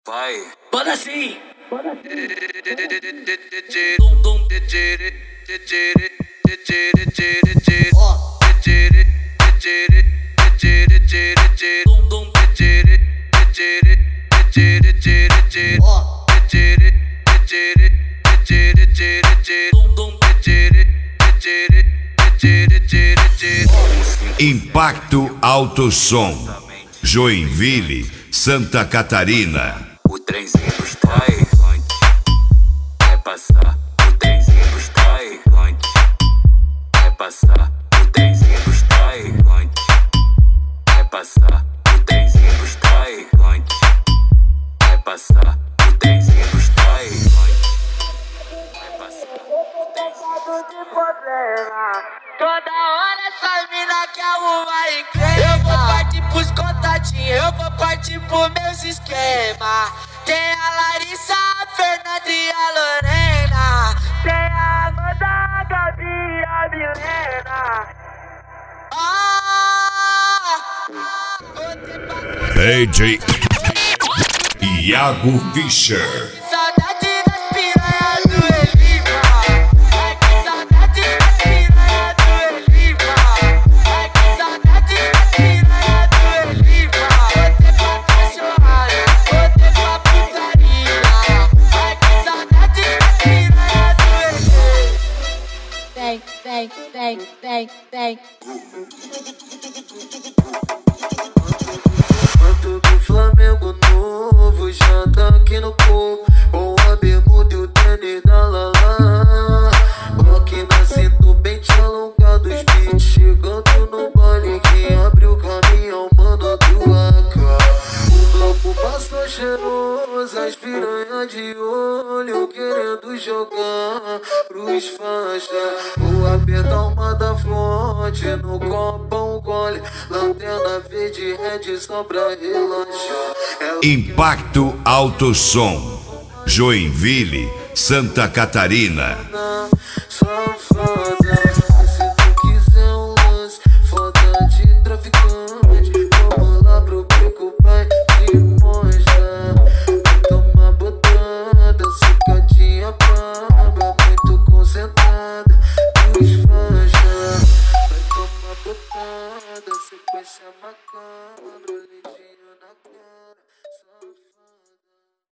Vai. Bota assim. Impacto Alto Som, Joinville, Santa Catarina. O trenzinho está errante, vai passar. O trenzinho está errante, vai passar. O trenzinho está errante, vai passar. O trenzinho está errante, vai passar. O trenzinho está errante, vai passar. De problema. Toda hora essa mina quer arrumar encrenca. Eu vou partir pros contatinhos, eu vou partir pros meus esquemas. Tem a Larissa, a Fernanda e a Lorena. Tem a Amanda, a Gabi e a Milena. DJ Iago Fischer. Saudade das piranhas do Elipa. Ai que saudade das piranhas do Elipa. Ai que saudade das piranhas do Elipa. Botei pra cachorrada, botei pra putaria. Ai que saudade das piranhas do Elipa. Bang, bang, bang, bang, bang. Manto do Flamengo novo já tá aqui no povo, com a bermuda e o tênis da Lala. Rock na cintura, pente alongado, os beats chegando no baile. Quem abre o caminhão, mano do AK. O bloco passou cheiroso, as piranhas de olho querendo jogar pros faixa. Vou apertar uma da fronte, no copão gole, lanterna verde red só pra relaxar. Impacto Alto Som, Joinville, Santa Catarina. Só